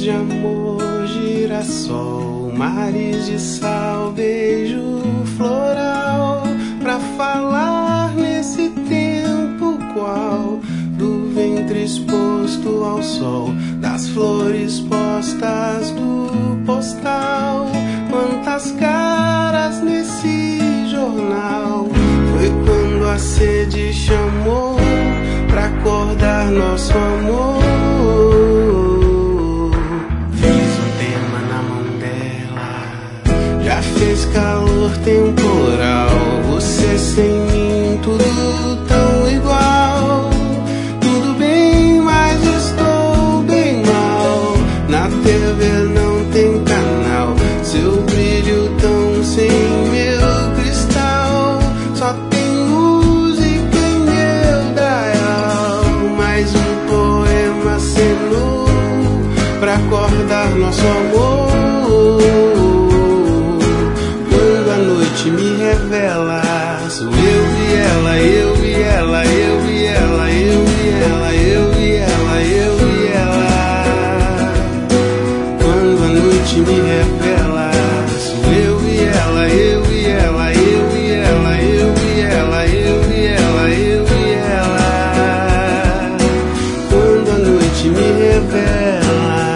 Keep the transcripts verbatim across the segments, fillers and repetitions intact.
de amor, girassol, mares de sal, beijo floral, pra falar nesse tempo qual do ventre exposto ao sol, das flores postas do postal. Quantas caras nesse jornal, foi quando a sede chamou pra acordar nosso amor. Fiz um tema na mão dela, já fez calor temporal, você sem mim, tudo tão igual. Tudo bem, mas estou bem mal. Na T V não tem canal, seu brilho tão sem meu cristal. Só tem música em meu dial. Mais um poema acenou pra acordar nosso amor. Quando a noite me revela, sou eu e ela, eu e ela, eu e ela, eu e ela, eu e ela, eu e ela. Quando a noite me revela, sou eu e ela, eu e ela, eu e ela, eu e ela, eu e ela, eu e ela. Quando a noite me revela.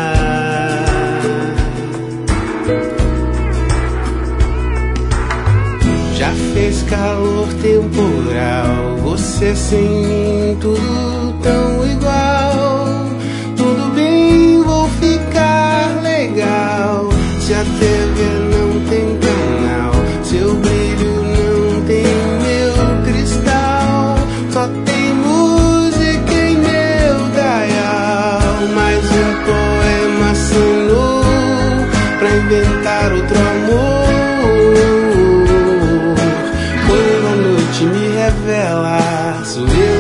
Já fez calor temporal, você sem mim, tudo tão igual. Tudo bem, vou ficar legal. Se a T V não tem canal, seu brilho não tem meu cristal. Só tem música em meu dial. Mais um poema assinou pra inventar outro amor. Quando a noite me revela, sou eu